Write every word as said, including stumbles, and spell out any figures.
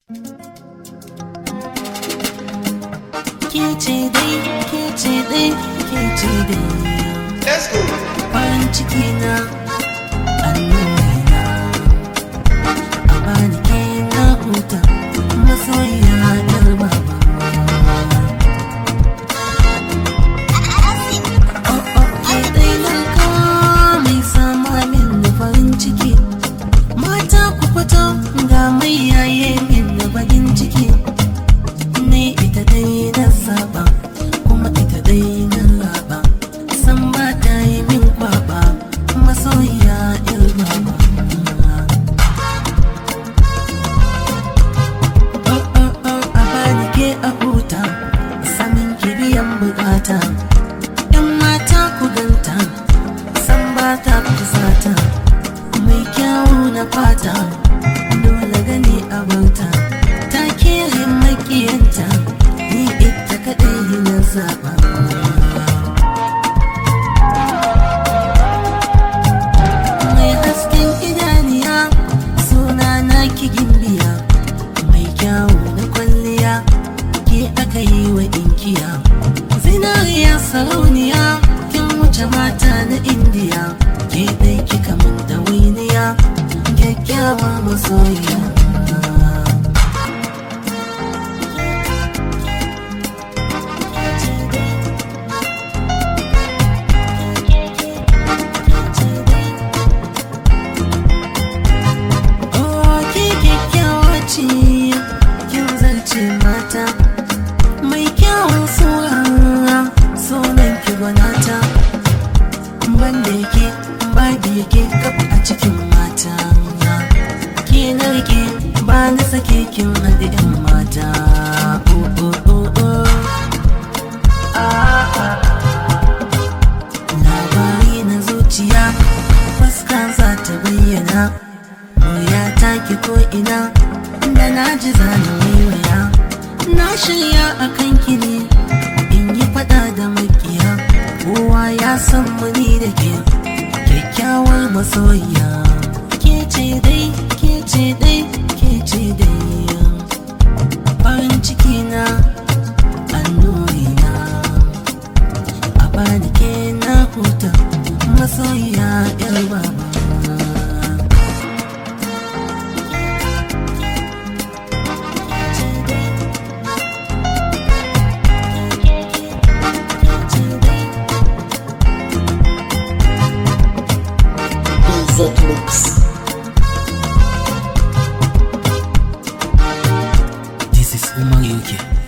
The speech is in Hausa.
Kece dai, kece dai, kece dai. Let's go. Farin ciki na, annuri na. A bani ke na huta, masoyiya yar baba. Oh oh, ke dai narka mai sama min da farin ciki. Mata ku fito ga mai yaye min da bakin ciki. Ni ita dai na saba, kuma ita dai na raba. San ba ta yi min kwaba, masoyiya yar baba. Oh oh oh, a bani ke a huta, samin ki biyan bukata. Yan mata ku ganta, san ba ta fusata. Mai kyawu na fata, dole gani a bauta. Ta kere makiyanta, ni ita kaɗai na zaɓa. Mai hasken idaniya, suna na ki gimbiya. Mai kyawu na kwalliya, ke aka yi wa inkiya. Zinariya sarauniya, kin wuce mata na indiya. Ke dai kika mun da winiya, kyakkyawa masoyiya. Oh, ke kyakkyawa ce, kin zarce mata. Mai kyawun sura, sunan ki gwanata. Banda yake, babu yake kaf a cikin mata. Ke na rike, ba na sake kin haɗe 'yan mata. Oh oh oh oh. Ah, ah. Labari na zuciya, fuska za ta bayyana. Murya ta ki ko ina, da na ji zana waiwaya. Na shirya a kanki ne, in yi fada da makiya. Kowa ya san muni da ke, kyakkyawar masoyiya. Ke ce dai, ke ce dai, ke ce dai. Farin ciki na, annuri na. A bani ke na huta, masoyiya yar baba. Z-Mix. This is Umar U K.